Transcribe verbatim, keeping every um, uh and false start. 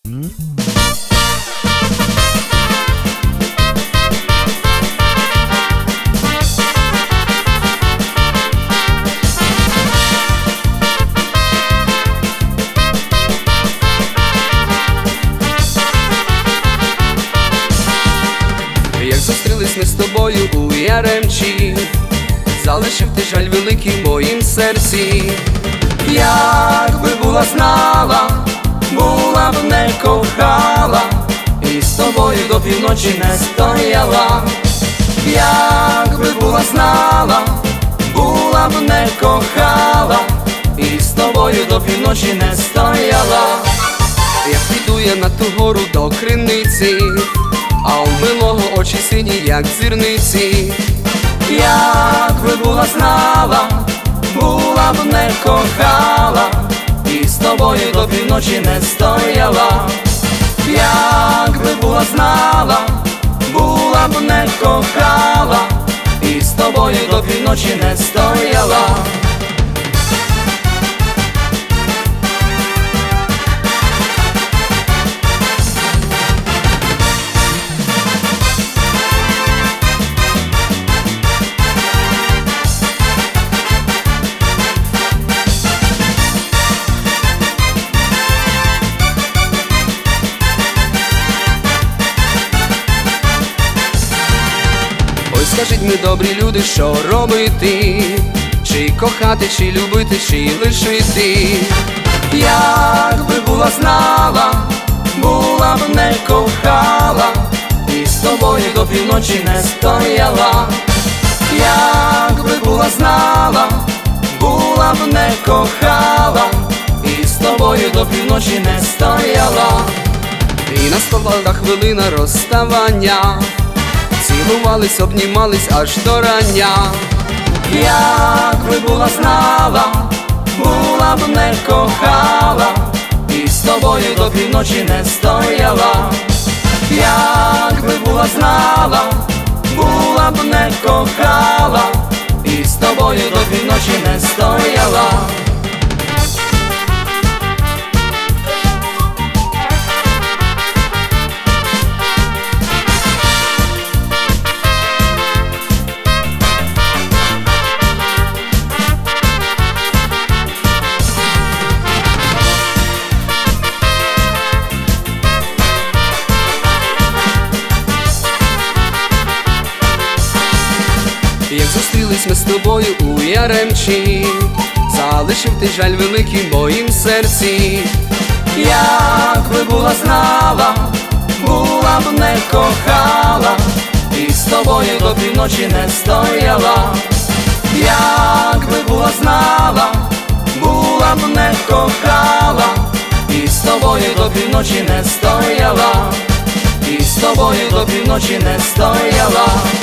Як зустрілись ми з тобою у Яремчі, залишив ти жаль великий в моїм серці. Як би була знала, була б не кохала, і з тобою до півночі не стояла. Як би була знала, була б не кохала, і з тобою до півночі не стояла. Як піду я на ту гору до криниці, а у милого очі сині, як зірниці. Як би була знала, була б не кохала, і з тобою до півночі не стояла. Як би була знала, була б не кохала, і з тобою до півночі не стояла. Скажіть, ми добрі люди, що робити? Чи кохати, чи любити, чи лишити? Як би була знала, була б не кохала, і з тобою до півночі не стояла. Як би була знала, була б не кохала, і з тобою до півночі не стояла. І настала та хвилина розставання, цілувались, обнімались аж до рання. Як би була знала, була б не кохала, і з тобою до півночі не стояла. Як би була знала, була б не кохала, і з тобою до півночі не стояла. Як зустрілись ми з тобою у Яремчі, залишив ти жаль великий в моїм серці. Як би була знала, була б не кохала, і з тобою до півночі не стояла. Як би була знала, була б не кохала, і з тобою до півночі не стояла, і з тобою до півночі не стояла.